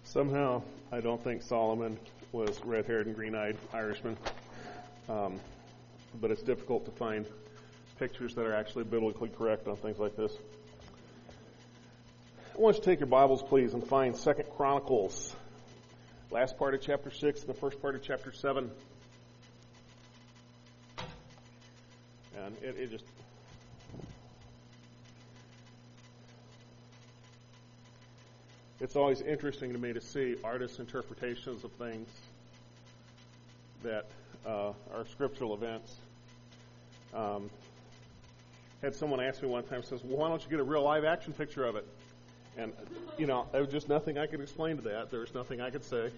Somehow, I don't think Solomon was red-haired and green-eyed Irishman, but it's difficult to find pictures that are actually biblically correct on things like this. I want you to take your Bibles, please, and find 2 Chronicles, last part of chapter 6 and the first part of chapter 7. And it just... It's always interesting to me to see artists' interpretations of things that are scriptural events. Had someone ask me one time, says, well, why don't you get a real live action picture of it? And, there was just nothing I could explain to that. There was nothing I could say,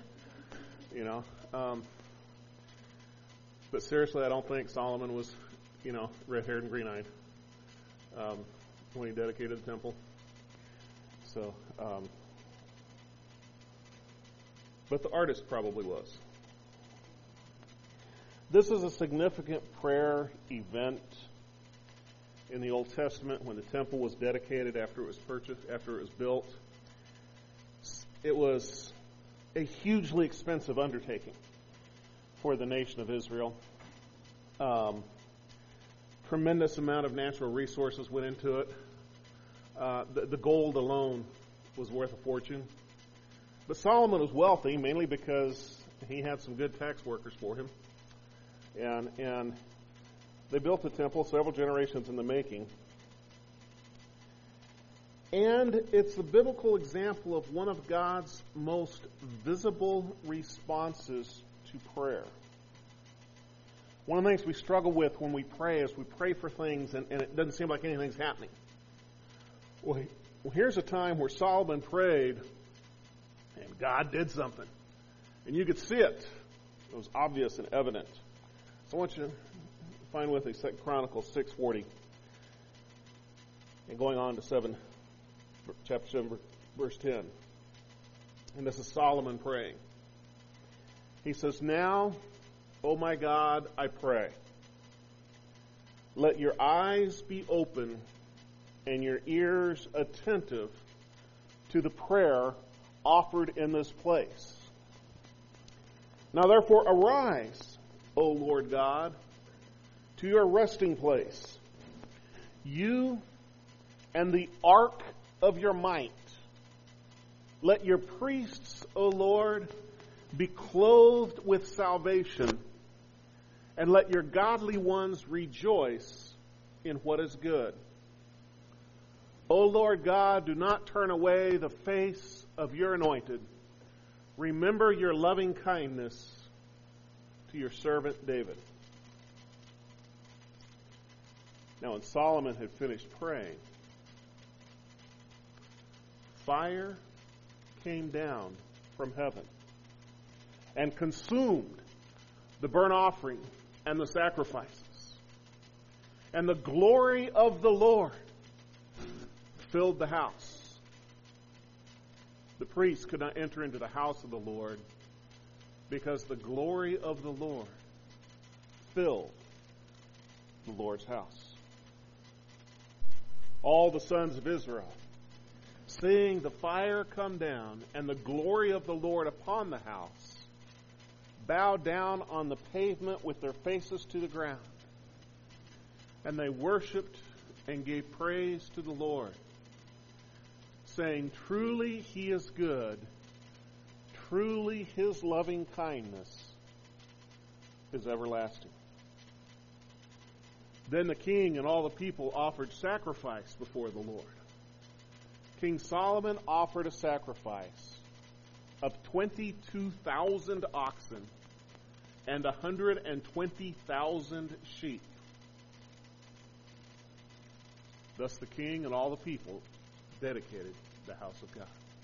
But seriously, I don't think Solomon was, red-haired and green-eyed when he dedicated the temple. So, but the artist probably was. This is a significant prayer event in the Old Testament when the temple was dedicated after it was purchased, after it was built. It was a hugely expensive undertaking for the nation of Israel. Tremendous amount of natural resources went into it. The gold alone was worth a fortune. But Solomon was wealthy mainly because he had some good tax workers for him. And they built the temple several generations in the making. And it's the biblical example of one of God's most visible responses to prayer. One of the things we struggle with when we pray is we pray for things and it doesn't seem like anything's happening. Well, here's a time where Solomon prayed and God did something. And you could see it. It was obvious and evident. So I want you to find with me 2 Chronicles 6:40. And going on to chapter 7, verse 10. And this is Solomon praying. He says, now, O my God, I pray, let your eyes be open and your ears attentive to the prayer offered in this place. Now therefore arise, O Lord God, to your resting place, you and the ark of your might. Let your priests, O Lord, be clothed with salvation, and let your godly ones rejoice in what is good. O Lord God, do not turn away the face of your anointed. Remember your loving kindness to your servant David. Now, when Solomon had finished praying, fire came down from heaven and consumed the burnt offering and the sacrifices. And the glory of the Lord filled the house. The priests could not enter into the house of the Lord because the glory of the Lord filled the Lord's house. All the sons of Israel, seeing the fire come down and the glory of the Lord upon the house, bowed down on the pavement with their faces to the ground. And they worshipped and gave praise to the Lord, saying, truly he is good, truly his loving kindness is everlasting. Then the king and all the people offered sacrifice before the Lord. King Solomon offered a sacrifice of 22,000 oxen and 120,000 sheep. Thus the king and all the people dedicated the house of God.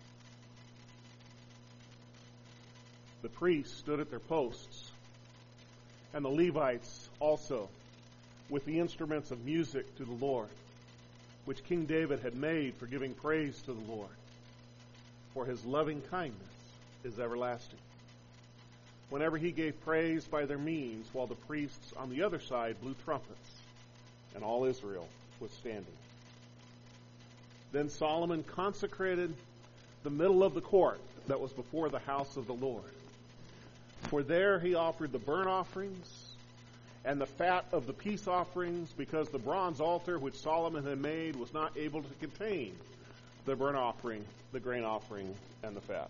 The priests stood at their posts, and the Levites also, with the instruments of music to the Lord, which King David had made for giving praise to the Lord, for his loving kindness is everlasting. Whenever he gave praise by their means, while the priests on the other side blew trumpets, and all Israel was standing. Then Solomon consecrated the middle of the court, that was before the house of the Lord. For there he offered the burnt offerings and the fat of the peace offerings, because the bronze altar which Solomon had made was not able to contain the burnt offering, the grain offering, and the fat.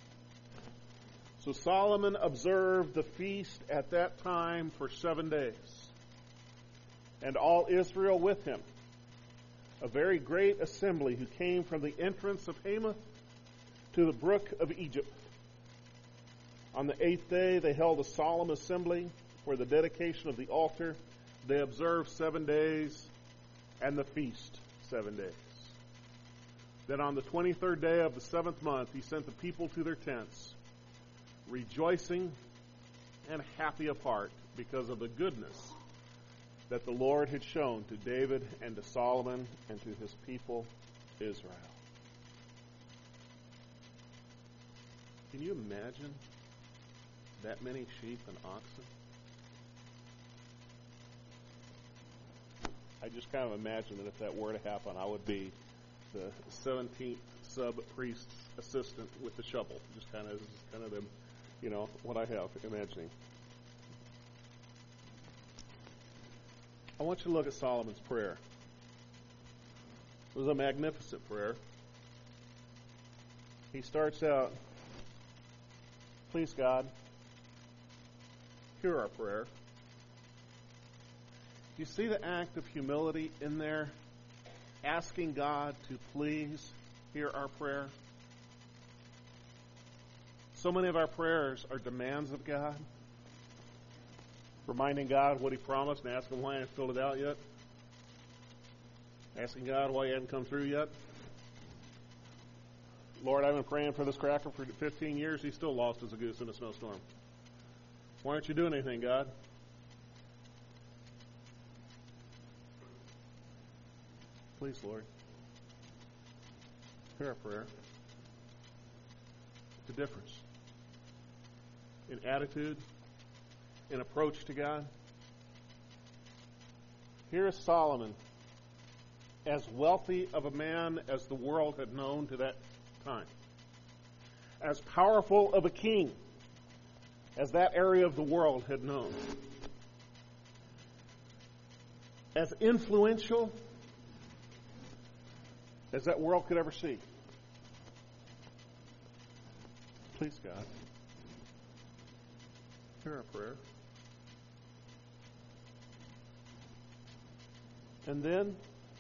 So Solomon observed the feast at that time for 7 days, and all Israel with him, a very great assembly who came from the entrance of Hamath to the brook of Egypt. On the 8th day they held a solemn assembly for the dedication of the altar. They observed 7 days, and the feast 7 days. Then on the 23rd day of the 7th month he sent the people to their tents, rejoicing and happy of heart because of the goodness that the Lord had shown to David and to Solomon and to his people Israel. Can you imagine that many sheep and oxen? I just kind of imagine that if that were to happen, I would be the 17th sub-priest's assistant with the shovel. Just kind of the, what I have imagining. I want you to look at Solomon's prayer. It was a magnificent prayer. He starts out, "Please, God, hear our prayer." You see the act of humility in there, asking God to please hear our prayer? So many of our prayers are demands of God, reminding God what He promised and asking why He hasn't filled it out yet, asking God why He hasn't come through yet. Lord, I've been praying for this cracker for 15 years. He's still lost as a goose in a snowstorm. Why aren't you doing anything, God? Please, Lord, hear our prayer. It's a difference in attitude, in approach to God. Here is Solomon, as wealthy of a man as the world had known to that time, as powerful of a king as that area of the world had known, as influential as that world could ever see. Please, God, hear our prayer. And then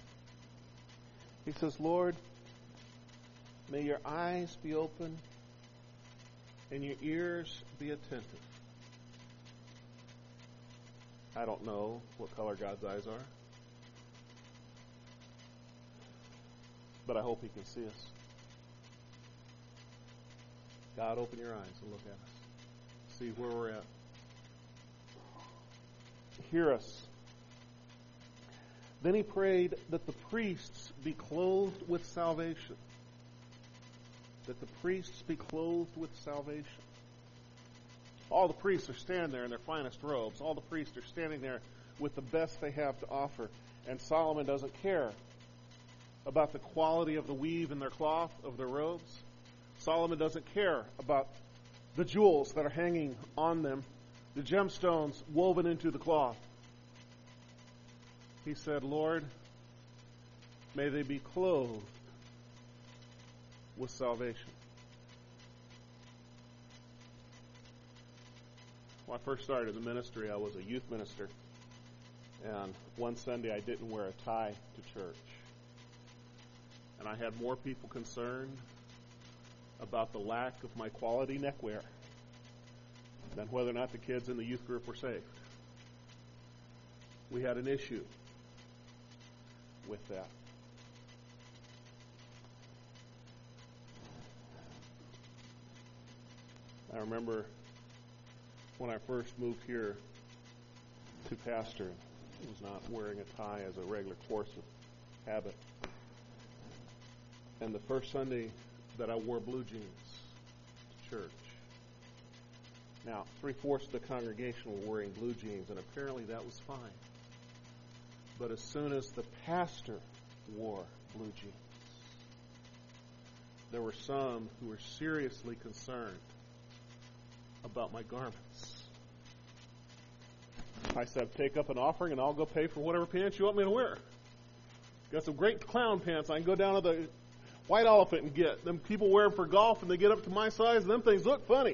he says, Lord, may your eyes be open and your ears be attentive. I don't know what color God's eyes are, but I hope He can see us. God, open your eyes and look at us. See where we're at. Hear us. Then he prayed that the priests be clothed with salvation. That the priests be clothed with salvation. All the priests are standing there in their finest robes. All the priests are standing there with the best they have to offer. And Solomon doesn't care about the quality of the weave in their cloth, of their robes. Solomon doesn't care about the jewels that are hanging on them, the gemstones woven into the cloth. He said, Lord, may they be clothed with salvation. When I first started the ministry, I was a youth minister. And one Sunday I didn't wear a tie to church. And I had more people concerned about the lack of my quality neckwear than whether or not the kids in the youth group were saved. We had an issue with that. I remember when I first moved here to pastor, I was not wearing a tie as a regular course of habit. And the first Sunday that I wore blue jeans to church. Now, 3/4 of the congregation were wearing blue jeans, and apparently that was fine. But as soon as the pastor wore blue jeans, there were some who were seriously concerned about my garments. I said, take up an offering and I'll go pay for whatever pants you want me to wear. Got some great clown pants I can go down to the White Elephant and get. Them people wear them for golf and they get up to my size and them things look funny.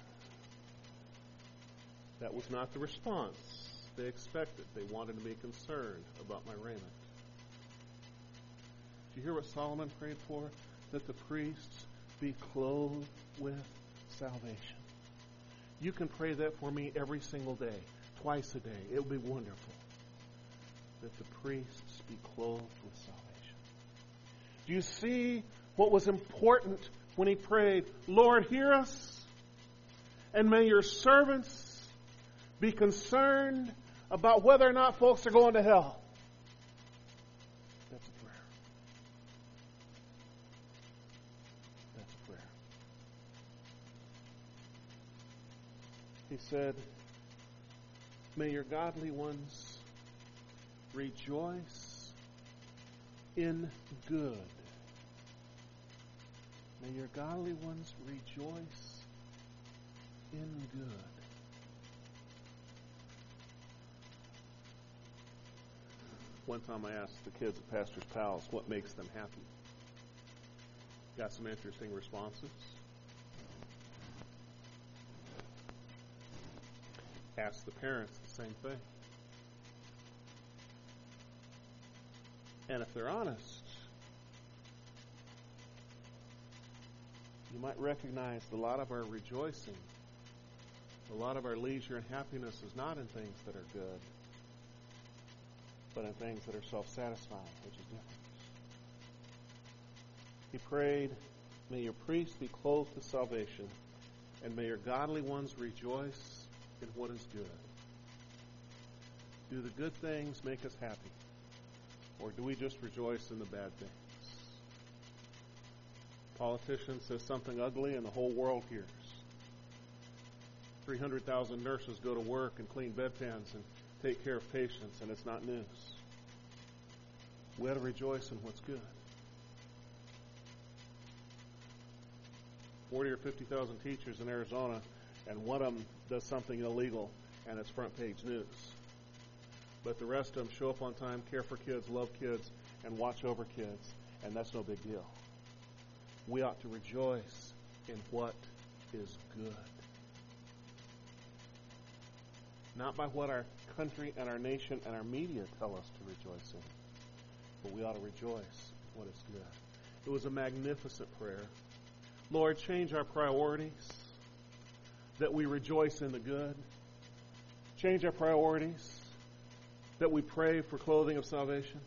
That was not the response they expected. They wanted to be concerned about my raiment. Do you hear what Solomon prayed for? That the priests be clothed with salvation. You can pray that for me every single day, twice a day. It will be wonderful. That the priests be clothed with salvation. Do you see what was important when he prayed, Lord, hear us, and may your servants be concerned about whether or not folks are going to hell? That's a prayer. That's a prayer. He said, may your godly ones rejoice in good. May your godly ones rejoice in good. One time I asked the kids at Pastor's Palace what makes them happy. Got some interesting responses. Asked the parents the same thing. And if they're honest, you might recognize a lot of our rejoicing, a lot of our leisure and happiness is not in things that are good, but in things that are self-satisfying, which is different. He prayed, may your priests be clothed with salvation, and may your godly ones rejoice in what is good. Do the good things make us happy? Or do we just rejoice in the bad things? Politician says something ugly and the whole world hears. 300,000 nurses go to work and clean bedpans and take care of patients, and it's not news. We ought to rejoice in what's good. 40 or 50,000 teachers in Arizona, and one of them does something illegal, and it's front page news. But the rest of them show up on time, care for kids, love kids, and watch over kids, and that's no big deal. We ought to rejoice in what is good. Not by what our country and our nation and our media tell us to rejoice in, but we ought to rejoice in what is good. It was a magnificent prayer. Lord, change our priorities, that we rejoice in the good. Change our priorities, that we pray for clothing of salvation.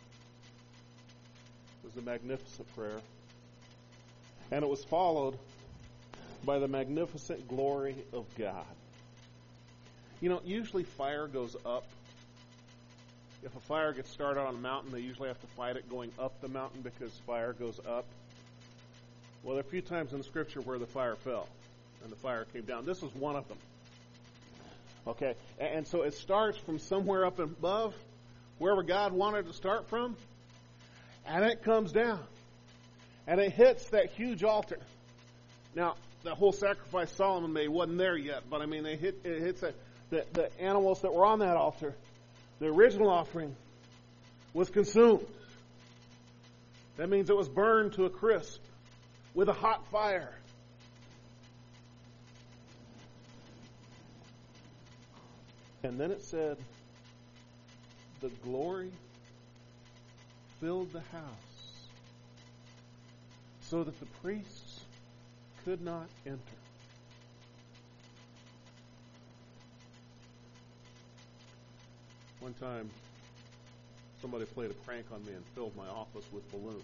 It was a magnificent prayer. And it was followed by the magnificent glory of God. You know, usually fire goes up. If a fire gets started on a mountain, they usually have to fight it going up the mountain because fire goes up. Well, there are a few times in the Scripture where the fire fell and the fire came down. This was one of them. Okay, and so it starts from somewhere up above, wherever God wanted to start from, and it comes down. And it hits that huge altar. Now, the whole sacrifice Solomon made wasn't there yet, but I mean, it hits the animals that were on that altar. The original offering was consumed. That means it was burned to a crisp with a hot fire. And then it said, the glory filled the house so that the priests could not enter. One time, somebody played a prank on me and filled my office with balloons.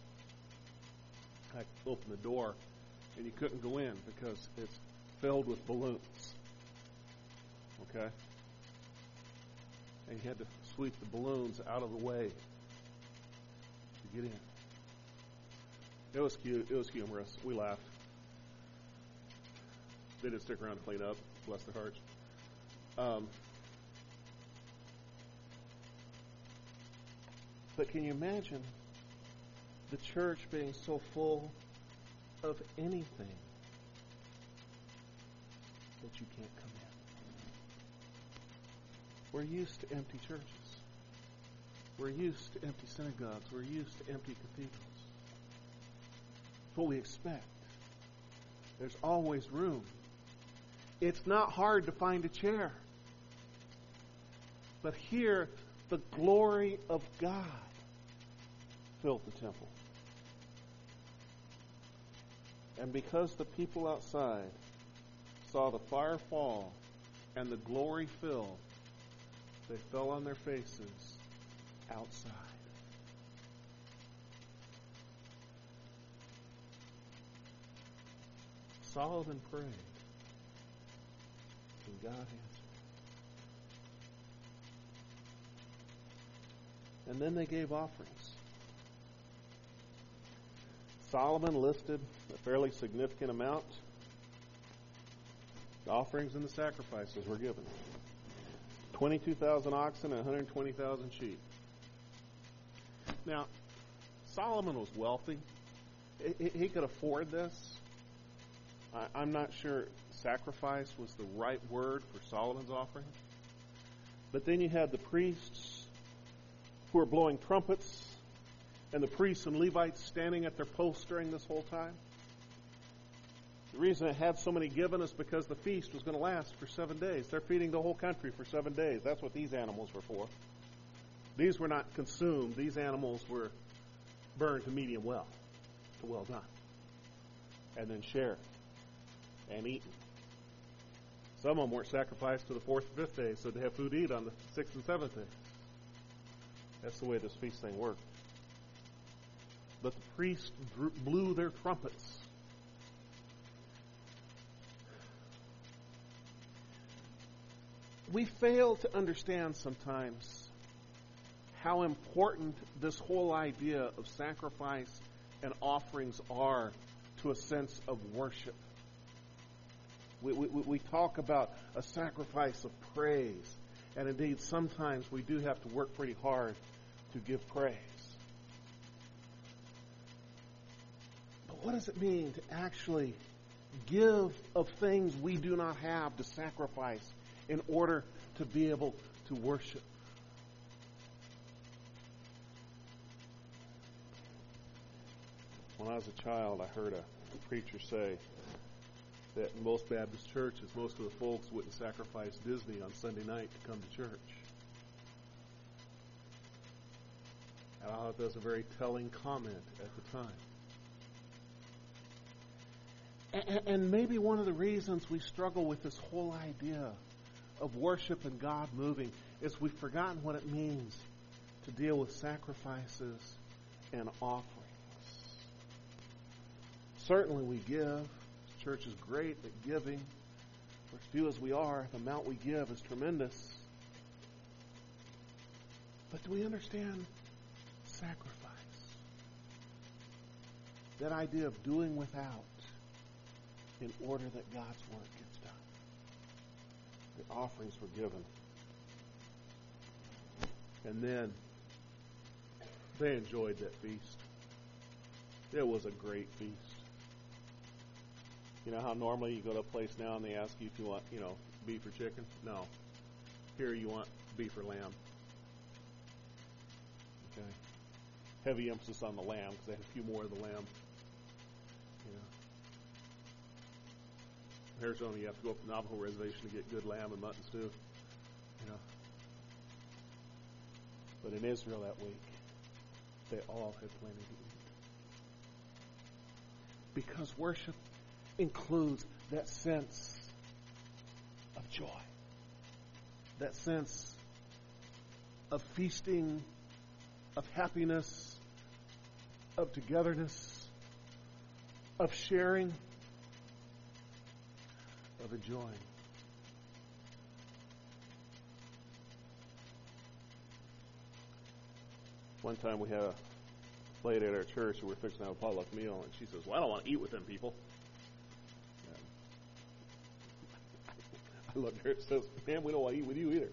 I opened the door, and you couldn't go in because it's filled with balloons. Okay? And you had to sweep the balloons out of the way to get in. It was cute. It was humorous. We laughed. They didn't stick around to clean up. Bless their hearts. But can you imagine the church being so full of anything that you can't come in. We're used to empty churches. We're used to empty synagogues. We're used to empty cathedrals. It's what we expect. There's always room. It's not hard to find a chair. But here, the glory of God filled the temple. And because the people outside saw the fire fall and the glory fill, they fell on their faces outside. Solomon prayed, and God answered. And then they gave offerings. Solomon listed a fairly significant amount. The offerings and the sacrifices were given. 22,000 oxen and 120,000 sheep. Now, Solomon was wealthy. He could afford this. I'm not sure sacrifice was the right word for Solomon's offering. But then you had the priests who were blowing trumpets, and the priests and Levites standing at their posts during this whole time. The reason it had so many given is because the feast was going to last for 7 days. They're feeding the whole country for 7 days. That's what these animals were for. These were not consumed. These animals were burned to medium well, to well done, and then shared and eaten. Some of them weren't sacrificed to the 4th and 5th day, so they have food to eat on the 6th and 7th day. That's the way this feast thing worked. But the priests blew their trumpets. We fail to understand sometimes how important this whole idea of sacrifice and offerings are to a sense of worship. We talk about a sacrifice of praise, and indeed sometimes we do have to work pretty hard to give praise. But what does it mean to actually give of things we do not have, to sacrifice in order to be able to worship? When I was a child, I heard a preacher say that in most Baptist churches, most of the folks wouldn't sacrifice Disney on Sunday night to come to church. And I thought that was a very telling comment at the time. And maybe one of the reasons we struggle with this whole idea of worship and God moving is we've forgotten what it means to deal with sacrifices and offerings. Certainly we give. The church is great at giving. For as few as we are, the amount we give is tremendous. But do we understand sacrifice? That idea of doing without in order that God's work gets done. The offerings were given. And then they enjoyed that feast. It was a great feast. You know how normally you go to a place now and they ask you if you want, beef or chicken? No. Here you want beef or lamb. Okay. Heavy emphasis on the lamb because they have a few more of the lamb. In Arizona, you have to go up to the Navajo reservation to get good lamb and mutton stew. But in Israel that week, they all had plenty to eat. Because worship includes that sense of joy, that sense of feasting, of happiness, of togetherness, of sharing, of enjoying. One time we had a lady at our church who were fixing to have a potluck meal, and she says, "Well, I don't want to eat with them people." I looked at her and says, "Man, we don't want to eat with you either."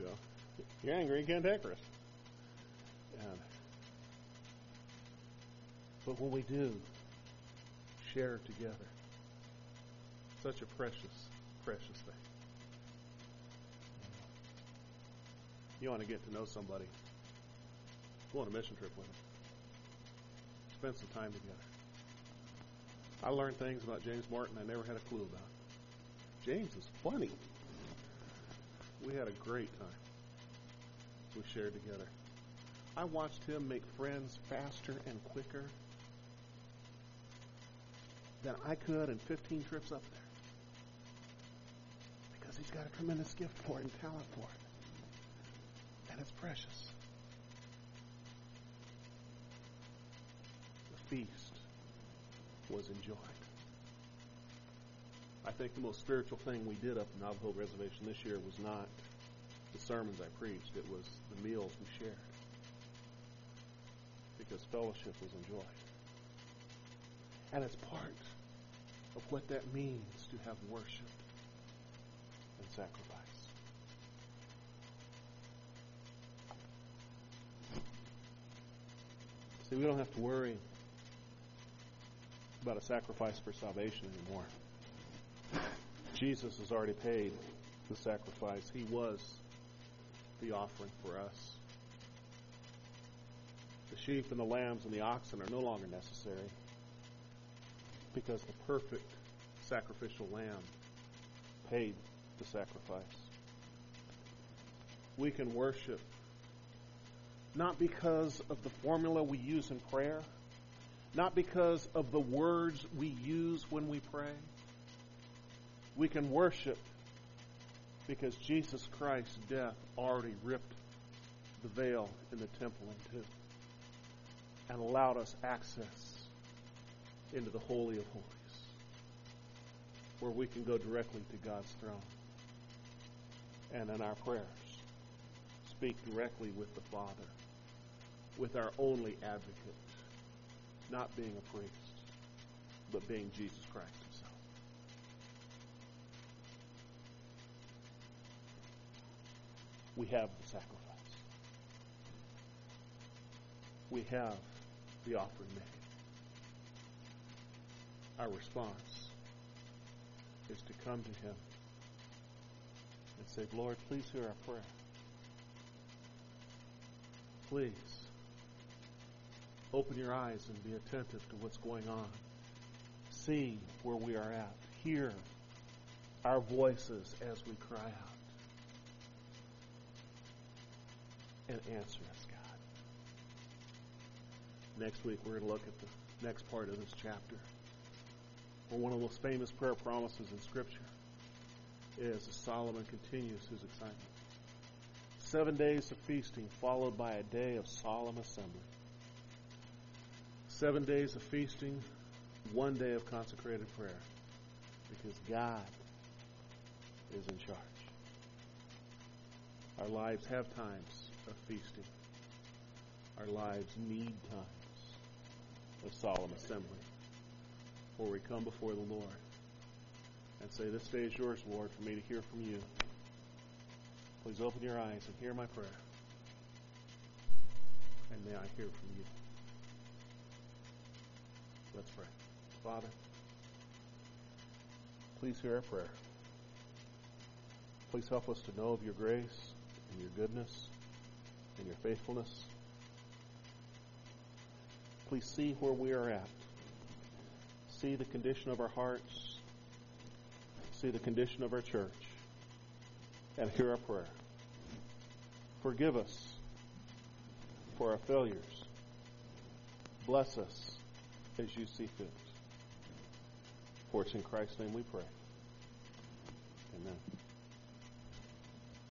You're angry and cantakerous. And But when we do, share together. Such a precious, precious thing. You want to get to know somebody. Go on a mission trip with them. Spend some time together. I learned things about James Martin I never had a clue about. James is funny. We had a great time. We shared together. I watched him make friends faster and quicker than I could in 15 trips up there. Because he's got a tremendous gift for it and talent for it. And it's precious. The feast was enjoyed. I think the most spiritual thing we did up in Navajo Reservation this year was not the sermons I preached. It was the meals we shared. Because fellowship was enjoyed. And it's part of what that means to have worship and sacrifice. See, we don't have to worry about a sacrifice for salvation anymore. Jesus has already paid the sacrifice. He was the offering for us. The sheep and the lambs and the oxen are no longer necessary because the perfect sacrificial lamb paid the sacrifice. We can worship not because of the formula we use in prayer, not because of the words we use when we pray. We can worship because Jesus Christ's death already ripped the veil in the temple in two and allowed us access into the Holy of Holies, where we can go directly to God's throne and in our prayers speak directly with the Father, with our only advocate, not being a priest, but being Jesus Christ himself. We have the sacrifice. We have the offering made. Our response is to come to him and say, Lord, please hear our prayer. Please open your eyes and be attentive to what's going on. See where we are at. Hear our voices as we cry out. And answer us, God. Next week, we're going to look at the next part of this chapter, where one of the most famous prayer promises in Scripture is as Solomon continues his excitement. 7 days of feasting followed by a day of solemn assembly. 7 days of feasting, 1 day of consecrated prayer, because God is in charge. Our lives have times of feasting. Our lives need times of solemn assembly, where we come before the Lord and say, this day is yours, Lord, for me to hear from you. Please open your eyes and hear my prayer. And may I hear from you. Let's pray. Father, please hear our prayer. Please help us to know of your grace and your goodness and your faithfulness. Please see where we are at. See the condition of our hearts. See the condition of our church. And hear our prayer. Forgive us for our failures. Bless us as you see fit. For it's in Christ's name we pray. Amen.